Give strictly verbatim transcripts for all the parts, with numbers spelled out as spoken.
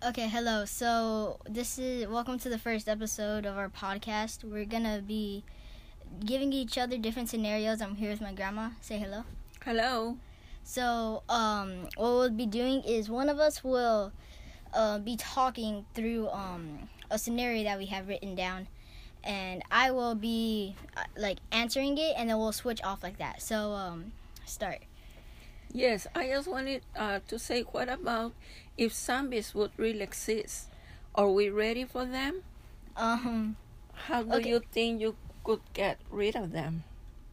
Okay, hello. So this is welcome to the first episode of our podcast. We're gonna be giving each other different scenarios. I'm here with my grandma. Say hello. Hello. So um, what we'll be doing is one of us will uh, be talking through um, a scenario that we have written down, and I will be uh, like answering it, and then we'll switch off like that. So um, start. Yes, I just wanted uh, to say, what about if zombies would really exist? Are we ready for them? Um. How do Okay. you think you could get rid of them?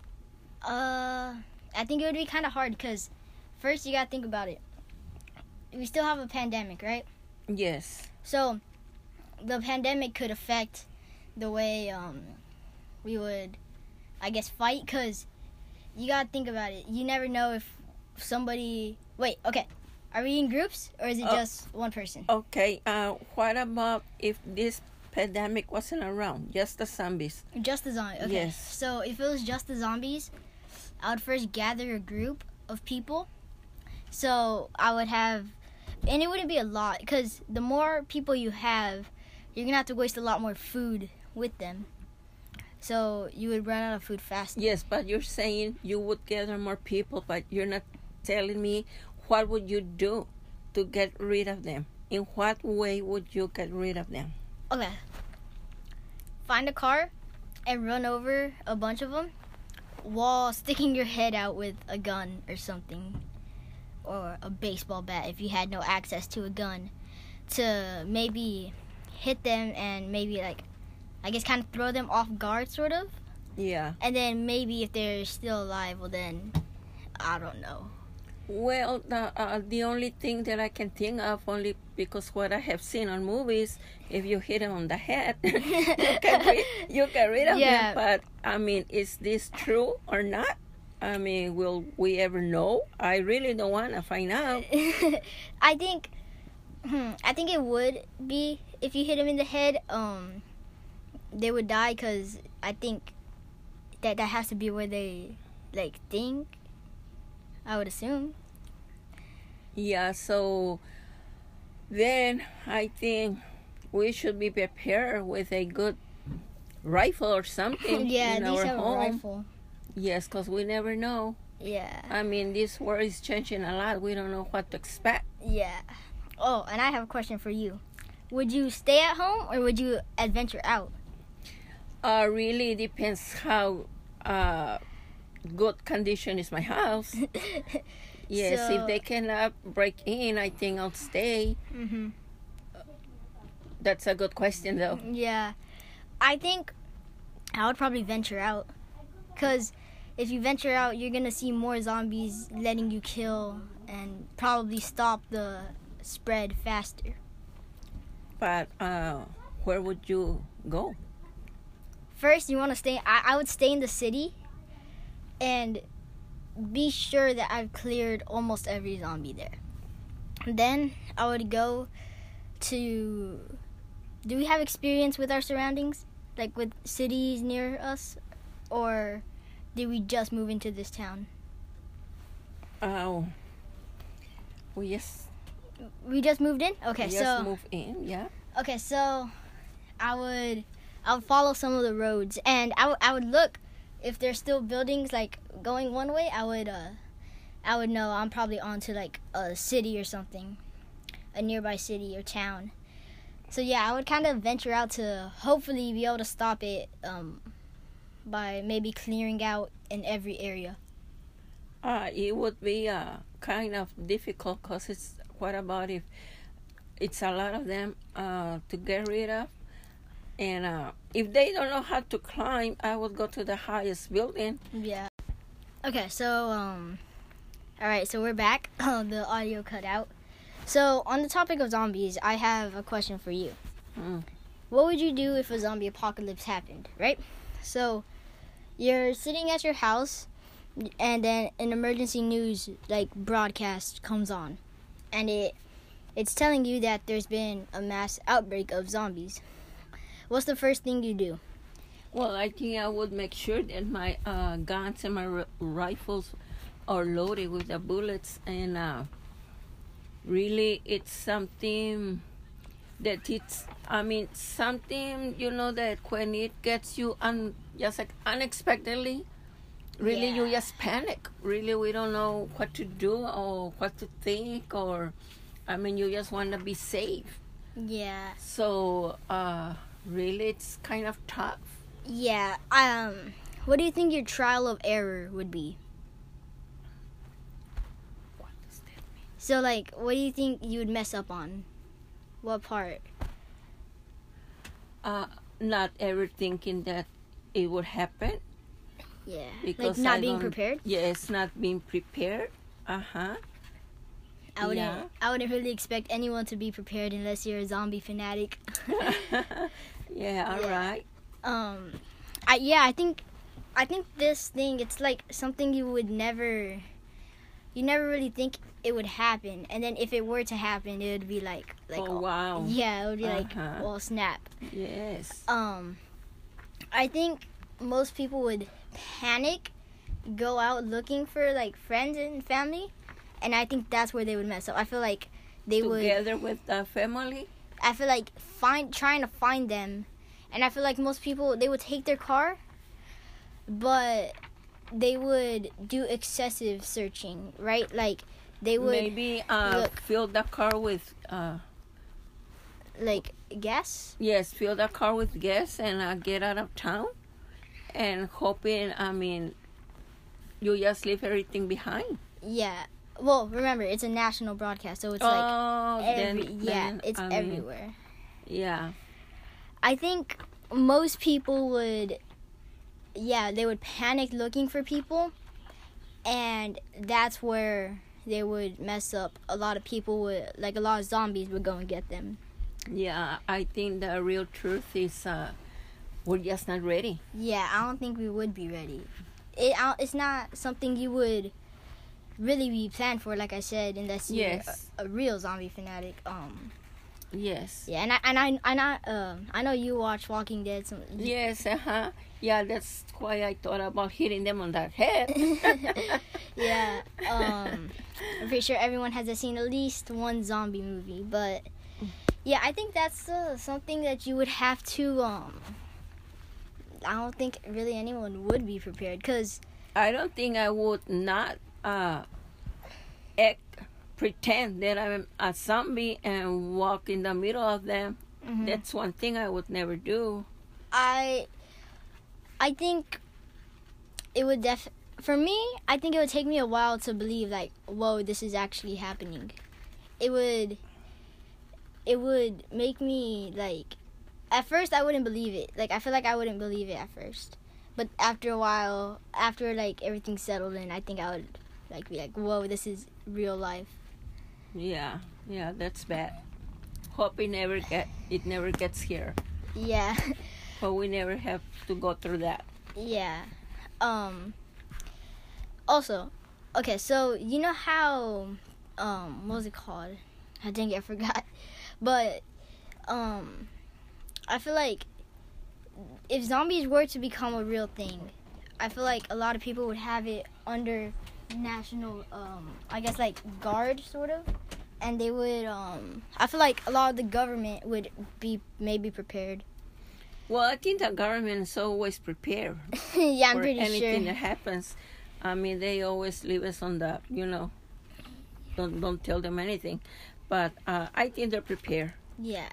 Uh, I think it would be kind of hard because first you gotta think about it. We still have a pandemic, right? Yes. So the pandemic could affect the way um we would, I guess, fight. Cause you gotta think about it. You never know if somebody. Wait, okay. Are we in groups or is it Uh, just one person? Okay, uh, what about if this pandemic wasn't around, just the zombies? Just the zombies. Okay. Yes. So if it was just the zombies, I would first gather a group of people. So I would have, and it wouldn't be a lot, because the more people you have, you're gonna have to waste a lot more food with them. So you would run out of food faster. Yes, but you're saying you would gather more people, but you're not telling me what would you do to get rid of them. In what way would you get rid of them? Okay. Find a car and run over a bunch of them while sticking your head out with a gun or something, or a baseball bat if you had no access to a gun, to maybe hit them and maybe, like, I guess kind of throw them off guard, sort of. Yeah. And then maybe if they're still alive, well then, I don't know. Well, the uh, the only thing that I can think of, only because what I have seen on movies, if you hit them on the head, you get rid, you get rid of Yeah. them. But I mean, is this true or not? I mean, will we ever know? I really don't want to find out. I think, hmm, I think it would be if you hit them in the head. Um, they would die because I think that that has to be where they like think. I would assume. Yeah. So then I think we should be prepared with a good rifle or something Yeah, in at least our have a home. rifle. Yes, because we never know. Yeah, I mean, this world is changing a lot. We don't know what to expect. yeah. Oh, and I have a question for you. Would you stay at home or would you adventure out? Uh, really depends how uh, good condition is my house. Yes, So- if they cannot break in, I think I'll stay. Mhm. That's a good question, though. Yeah, I think I would probably venture out, cause if you venture out, you're gonna see more zombies letting you kill and probably stop the spread faster. But uh, where would you go? First, you want to stay. I, I would stay in the city, and be sure that I've cleared almost every zombie there. Then I would go to. Do we have experience with our surroundings, like with cities near us, or did we just move into this town? Oh, we just, We just moved in. Okay, we just so move in, yeah. okay, so I would I would follow some of the roads, and I would I would look if there's still buildings like going one way. I would uh I would know I'm probably on to like a city or something, a nearby city or town. So yeah, I would kind of venture out to hopefully be able to stop it um by maybe clearing out in every area. Uh, it would be uh, kind of difficult because it's, what about if it's a lot of them uh, to get rid of? And uh, if they don't know how to climb, I would go to the highest building. Yeah. Okay, so um all right, so we're back. The audio cut out. So, on the topic of zombies, I have a question for you. Mm. What would you do if a zombie apocalypse happened, right? So, you're sitting at your house and then an emergency news like broadcast comes on, and it it's telling you that there's been a mass outbreak of zombies. What's the first thing you do? Well, I think I would make sure that my uh, guns and my r- rifles are loaded with the bullets, and uh, really it's something that it's, I mean, something, you know, that when it gets you un, just like unexpectedly, really you Yeah. just panic. Really, we don't know what to do or what to think, or, I mean, you just want to be safe. Yeah. So, uh, really, it's kind of tough. Yeah. Um, what do you think your trial of error would be? What does that mean? So, like, what do you think you would mess up on? What part? Uh, not ever thinking that it would happen. Yeah. Because like not I being don't- prepared? Yeah, it's not being prepared. Uh-huh. I wouldn't Yeah. I wouldn't really expect anyone to be prepared unless you're a zombie fanatic. Yeah, all Yeah. right. um I yeah, I think I think this thing, it's like something you would never you never really think it would happen, and then if it were to happen, it would be like like Oh, wow. yeah, it would be like, Uh-huh. well, snap. Yes. Um I think most people would panic, go out looking for like friends and family, and I think that's where they would mess up. I feel like they would Together with the family. I feel like find trying to find them, and I feel like most people, they would take their car, but they would do excessive searching, right? Like they would Maybe uh, look. fill the car with uh, like gas. yes, fill the car with gas and uh, get out of town, and hoping. I mean, you just leave everything behind. Yeah. Well, remember, it's a national broadcast, so it's like oh, every then, yeah, then, it's I mean, everywhere. Yeah. I think most people would, yeah, they would panic looking for people, and that's where they would mess up. A lot of people would, like a lot of zombies would go and get them. Yeah, I think the real truth is uh, we're just not ready. Yeah, I don't think we would be ready. It, I- it's not something you would really be planned for, like I said, unless you're Yes. a, a real zombie fanatic. Um, Yes. yeah, and I and I and I um I know you watch Walking Dead. So Yes, uh-huh. Yeah, that's why I thought about hitting them on that head. yeah, um, I'm pretty sure everyone has seen at least one zombie movie, but yeah, I think that's uh, something that you would have to. Um, I don't think really anyone would be prepared, because I don't think I would not uh, act, pretend that I'm a zombie and walk in the middle of them. That's one thing I would never do. I, I think it would def. For me, I think it would take me a while to believe, like, whoa, this is actually happening. It would. It would make me like. At first, I wouldn't believe it. Like, I feel like I wouldn't believe it at first, but after a while, after like everything settled in, I think I would like be like, whoa, this is real life. Yeah, yeah, that's bad. Hope it never get it never gets here, Yeah, but we never have to go through that. yeah. Um. Also, okay, so you know how, um, what was it called? I think I forgot, but um, I feel like if zombies were to become a real thing, I feel like a lot of people would have it under national, um, I guess like guard sort of, and they would, um, I feel like a lot of the government would be maybe prepared. Well, I think the government is always prepared Yeah, I'm for pretty anything sure. that happens. I mean, they always leave us on the, you know, don't don't tell them anything. But uh, I think they're prepared. Yeah.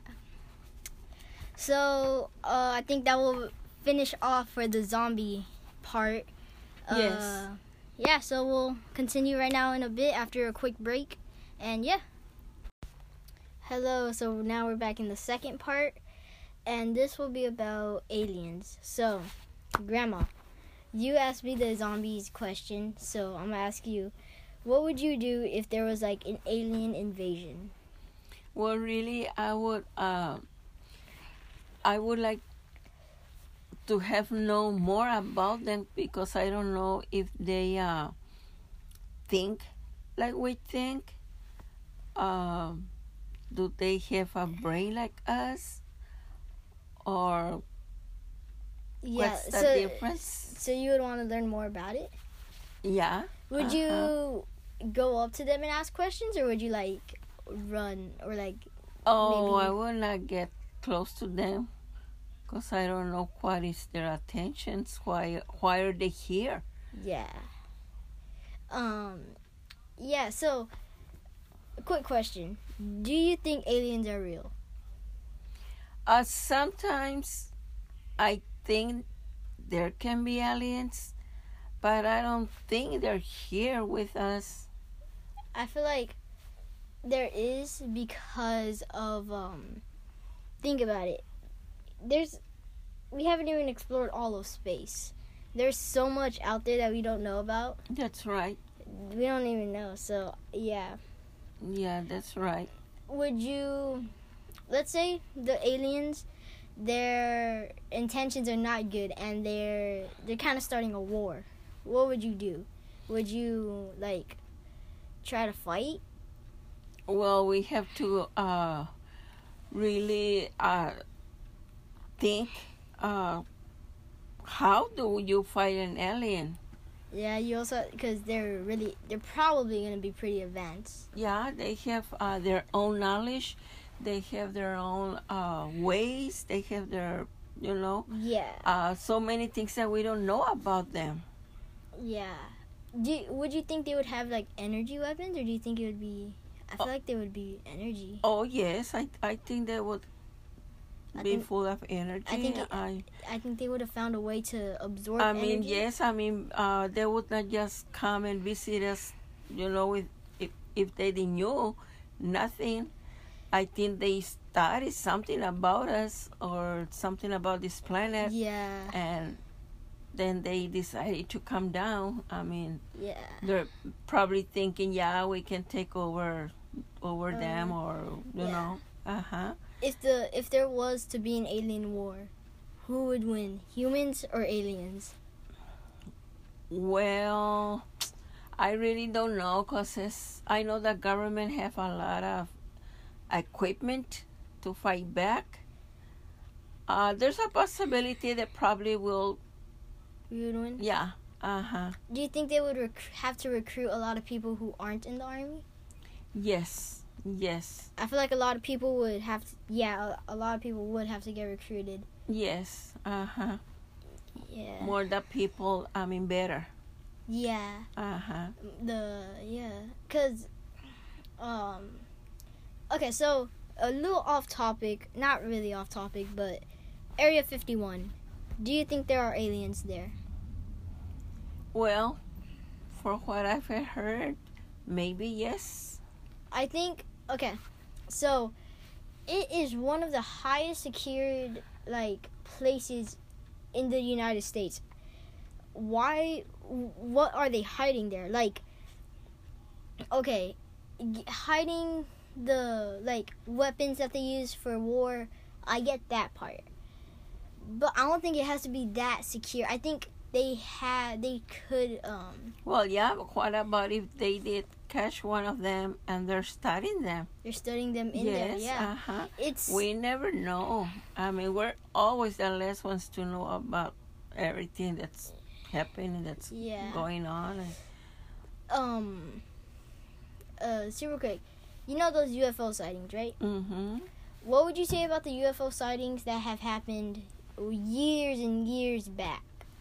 So, uh, I think that will finish off for the zombie part. Uh, Yes. Yeah, so we'll continue right now in a bit after a quick break. And yeah. Hello, so now we're back in the second part. And this will be about aliens. So, Grandma, you asked me the zombies question. So, I'm going to ask you, what would you do if there was like an alien invasion? Well, really, I would. Uh, I would like to have know more about them because I don't know if they uh, think like we think. Um, do they have a brain like us, or Yeah, what's the so, difference? So you would want to learn more about it? Yeah. Would Uh-huh. you go up to them and ask questions, or would you like run or like Oh, I maybe. will not get close to them because I don't know what is their attentions. Why, why are they here? Yeah. Um. Yeah. So, a quick question: do you think aliens are real? Uh, sometimes I think there can be aliens, but I don't think they're here with us. I feel like there is because of um. Think about it. There's we haven't even explored all of space. There's so much out there that we don't know about. That's right. We don't even know. So yeah. Yeah, that's right. Would you, let's say the aliens, their intentions are not good and they're they're kind of starting a war. What would you do? Would you like try to fight? Well, we have to uh, really uh, think uh, how do you fight an alien? Yeah, you also because they're really they're probably gonna be pretty advanced. Yeah, they have uh, their own knowledge. They have their own uh, ways. They have their, you know, Yeah, uh, so many things that we don't know about them. yeah. Do would you think they would have like energy weapons, or do you think it would be? I feel Oh. like they would be energy. Oh yes, I I think they would I be think- full of energy. I think it- I I think they would have found a way to absorb. I mean, energy. yes, I mean, uh, they would not just come and visit us, you know, with, if, if they didn't know nothing. I think they studied something about us or something about this planet, Yeah, and then they decided to come down. I mean, yeah. they're probably thinking, yeah, we can take over over Uh, them, or, you yeah. know, uh-huh. If the if there was to be an alien war, who would win, humans or aliens? Well, I really don't know because I know the government have a lot of equipment to fight back. Uh, there's a possibility that probably will, Who would win? yeah, uh-huh, Do you think they would rec- have to recruit a lot of people who aren't in the army? yes, yes, I feel like a lot of people would have to. Yeah, a, a lot of people would have to get recruited. yes, uh-huh. Yeah. More the people, I mean, better, Yeah. uh-huh. The yeah, cause, um, okay, so a little off topic, not really off topic, but Area fifty-one. Do you think there are aliens there? Well, for what I've heard, maybe yes. I think okay, so it is one of the highest secured like places in the United States. Why? What are they hiding there? Like, okay, g- hiding the like weapons that they use for war. I get that part, but I don't think it has to be that secure. I think they had they could um Well, yeah, but what about if they did catch one of them and they're studying them? they're studying them in yes, there. Yeah, uh-huh. it's We never know. I mean, we're always the last ones to know about everything that's happening, that's yeah. going on. um uh super quick, you know those U F O sightings, right? Mm-hmm. What would you say about the U F O sightings that have happened years and years back?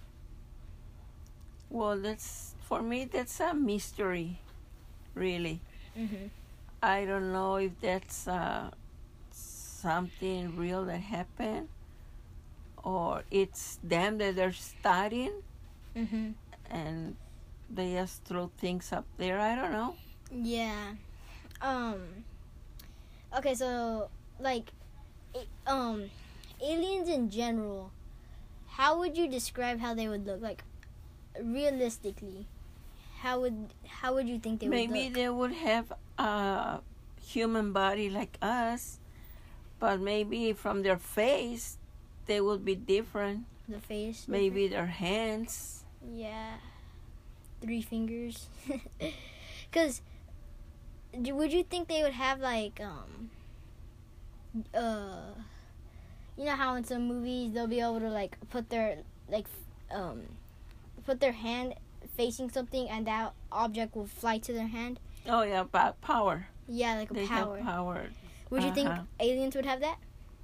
Well, that's, for me, that's a mystery, really. Mm-hmm. I don't know if that's uh, something real that happened, or it's them that they're studying Mm-hmm. and they just throw things up there. I don't know. Yeah. Um. Okay, so like, a- um, aliens in general. How would you describe how they would look? Like, realistically, how would how would you think they Maybe would look? they would have a human body like us, but maybe from their face, they would be different. The face. Maybe their hands. Yeah. Three fingers. Cause, d- would you think they would have like um. Uh. You know how in some movies they'll be able to like put their like f- um. Put their hand facing something and that object will fly to their hand. Oh yeah, but power. Yeah, like a They power. have power. Would you think Uh-huh. aliens would have that?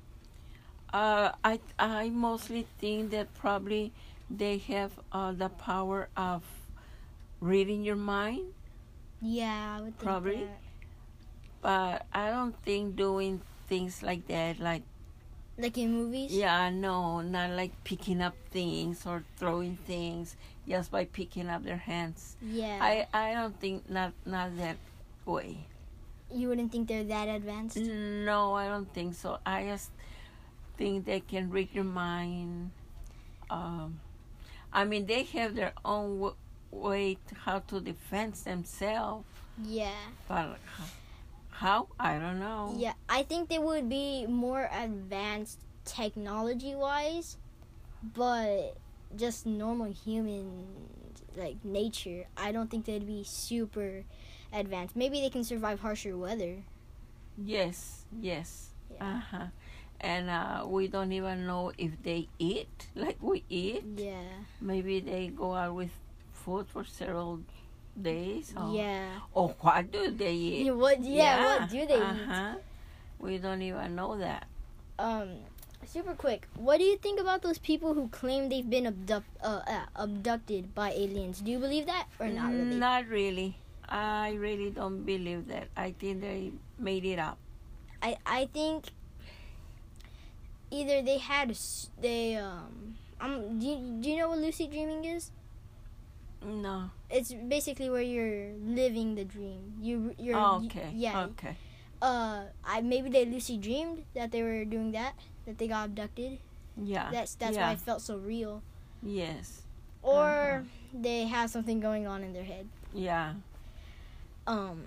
Uh, I I mostly think that probably they have uh, the power of reading your mind, Yeah, I would think Probably. that. but I don't think doing things like that, like Like in movies? yeah, no, not like picking up things or throwing things just by picking up their hands. Yeah. I I don't think not not that way. You wouldn't think they're that advanced? No, I don't think so. I just think they can read your mind. Um, I mean, they have their own w- way to how to defend themselves, Yeah. but h- how? I don't know. Yeah, I think they would be more advanced technology wise, but just normal human like nature, I don't think they'd be super advanced. Maybe they can survive harsher weather. Yes, yes. Yeah. Uh huh. And uh, we don't even know if they eat like we eat. Yeah. Maybe they go out with food for several days. Or, Yeah. or what do they eat? Yeah, what yeah, what do they eat? uh-huh. We don't even know that. Um super quick. What do you think about those people who claim they've been abduct, uh, uh, abducted by aliens? Do you believe that or not really? Not really. I really don't believe that. I think they made it up. I I think either they had s- they um um do you, do you know what lucid dreaming is? No. It's basically where you're living the dream. You you're Oh, okay. yeah. Okay. Uh, I maybe they lucid dreamed that they were doing that, that they got abducted. Yeah. That's that's yeah. why it felt so real. Yes. Or Uh-huh. they have something going on in their head. Yeah. Um.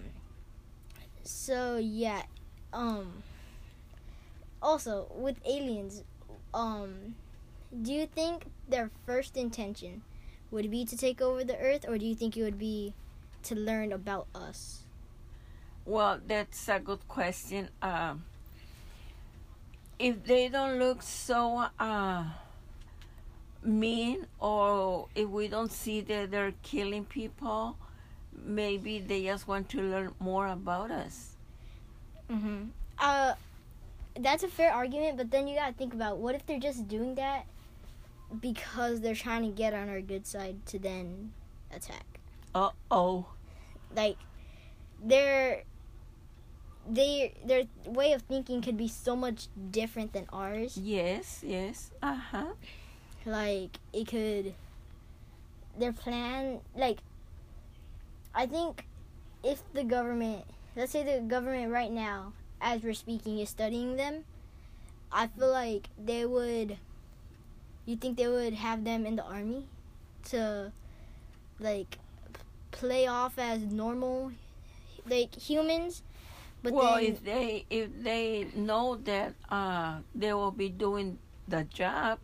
So yeah. Um. Also, with aliens, um, do you think their first intention would be to take over the Earth, or do you think it would be to learn about us? Well, that's a good question. Um, if they don't look so uh, mean, or if we don't see that they're killing people, maybe they just want to learn more about us. Mm-hmm. Uh, that's a fair argument, but then you gotta think about what if they're just doing that because they're trying to get on our good side to then attack. Uh oh. Like, their they their way of thinking could be so much different than ours. Yes, yes. Uh huh. Like, it could their plan, like, I think if the government, let's say the government right now, as we're speaking, is studying them, I feel like they would, you think they would have them in the army to, like, p- play off as normal, like, humans, but well, then, if they if they know that uh, they will be doing the job,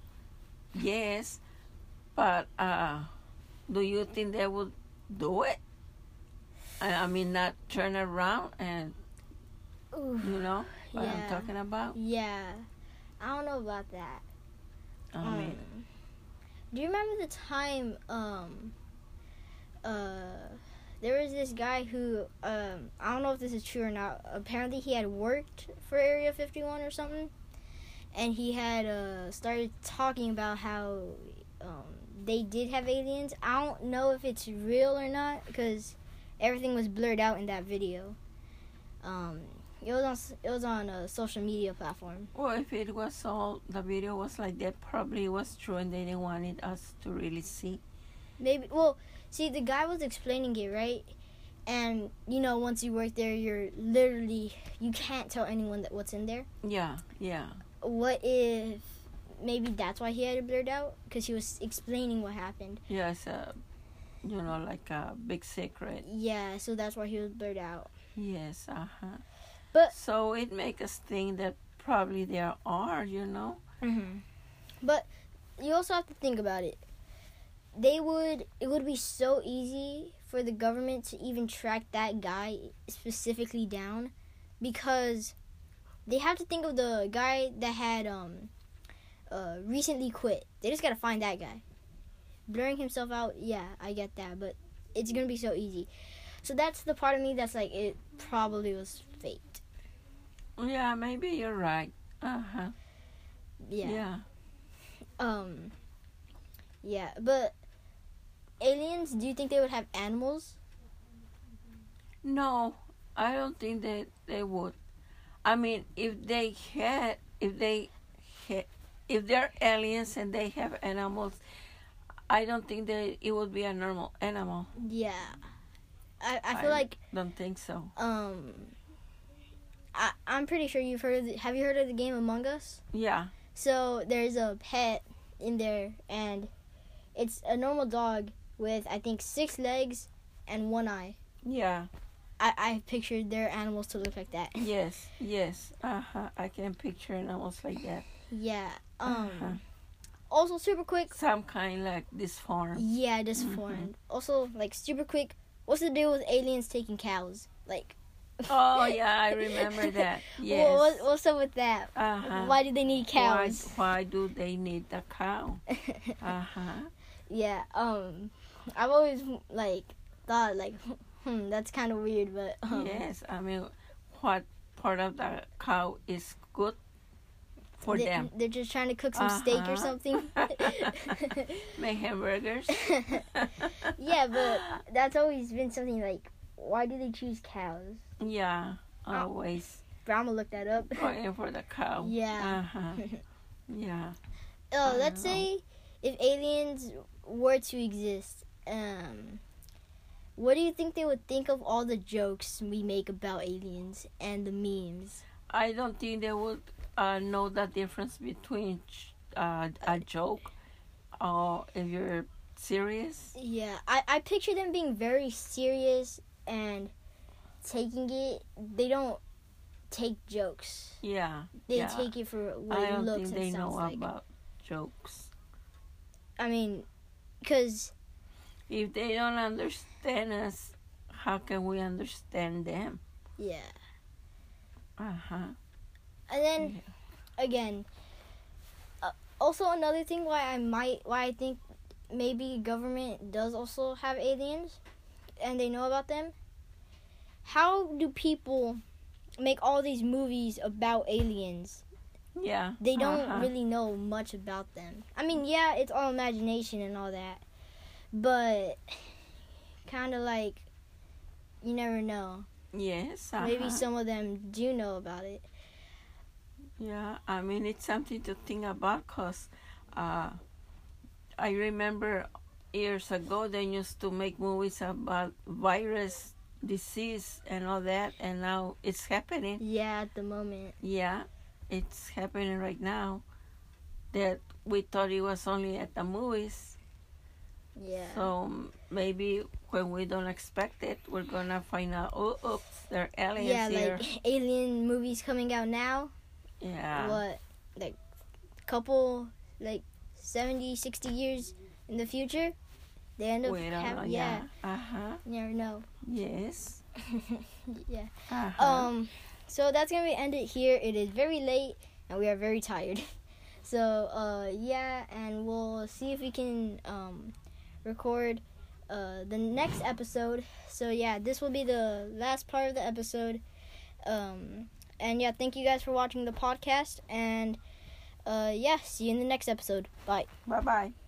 yes. But uh, do you think they will do it? I, I mean, not turn around and ooh, you know what yeah. I'm talking about. yeah, I don't know about that. I Um, mean, do you remember the time um uh there was this guy who um I don't know if this is true or not. Apparently he had worked for Area fifty-one or something, and he had uh started talking about how um they did have aliens. I don't know if it's real or not because everything was blurred out in that video. Um it was on s- it was on a social media platform. well, if it was all the video was like that, probably it was true, and they didn't wanted us to really see. Maybe, well, see, the guy was explaining it, right? And, you know, once you work there, you're literally, you can't tell anyone that what's in there. Yeah, yeah. What if maybe that's why he had it blurred out? Because he was explaining what happened. Yeah, it's a, you know, like a big secret. Yeah, so that's why he was blurred out. Yes, uh huh. But, So it makes us think that probably there are, you know. mm-hmm. But you also have to think about it. They would, it would be so easy for the government to even track that guy specifically down because they have to think of the guy that had um uh recently quit. They just gotta find that guy. Blurring himself out, yeah, I get that, but it's gonna be so easy. So that's the part of me that's like, it probably was faked. Yeah, maybe you're right. Uh-huh. Yeah. Yeah. Um. Yeah, but aliens, do you think they would have animals? No, I don't think that they would. I mean, if they had, if they had, if they're aliens and they have animals, I don't think that it would be a normal animal. Yeah. I, I feel I like don't think so. um I I'm pretty sure you've heard of the, have you heard of the game Among Us? Yeah. So there's a pet in there, and it's a normal dog with I think six legs and one eye. Yeah. I I pictured their animals to look like that. Yes. Yes. Uh-huh. I can picture animals like that. Yeah. Um Uh-huh. Also super quick. Some kind like this farm. Yeah, disformed. Also like super quick. What's the deal with aliens taking cows? Like Oh yeah, I remember that. Yes. Well, what, what's up with that? Uh-huh. Why do they need cows? Why, why do they need the cow? Uh-huh. Yeah, um, I've always like thought like, hmm, that's kind of weird, but um, Yes, I mean, what part of the cow is good for they, them? They're just trying to cook some steak or Uh-huh. something. Make hamburgers. Yeah, but that's always been something like, why do they choose cows? Yeah, always But I'm gonna look that up. going for the cow. Yeah. Uh-huh. Yeah. Oh, I let's don't know. say if aliens were to exist, um, what do you think they would think of all the jokes we make about aliens and the memes? I don't think they would uh, know the difference between uh, a joke or if you're serious. Yeah, I, I picture them being very serious and taking it. They don't take jokes. Yeah. They yeah. take it for what I it don't looks think and they know sounds like. about jokes. I mean, because, If they don't understand us, how can we understand them? yeah. Uh-huh. And then, again, uh, also another thing why I might, why I think maybe government does also have aliens and they know about them. How do people make all these movies about aliens? Yeah. They don't uh-huh. really know much about them. I mean, yeah, it's all imagination and all that, but kind of like you never know. Yes. Uh-huh. Maybe some of them do know about it. Yeah, I mean, it's something to think about because uh, I remember years ago they used to make movies about virus, disease, and all that, and now it's happening. Yeah, at the moment. Yeah, it's happening right now. That we thought it was only at the movies. Yeah. So maybe when we don't expect it, we're gonna find out, oh, oops, there are aliens Yeah, here. like alien movies coming out now. Yeah. What, like, couple, like, seventy, sixty years in the future? They end up We don't know, having, yeah. yeah. Uh-huh. You never know. Yes. Yeah. Uh-huh. Um, so that's gonna be ended here. It is very late and we are very tired. So, uh, yeah, and we'll see if we can, um, record, uh, the next episode. So, yeah, this will be the last part of the episode. Um, and yeah, thank you guys for watching the podcast. And, uh, yeah, see you in the next episode. Bye. Bye-bye.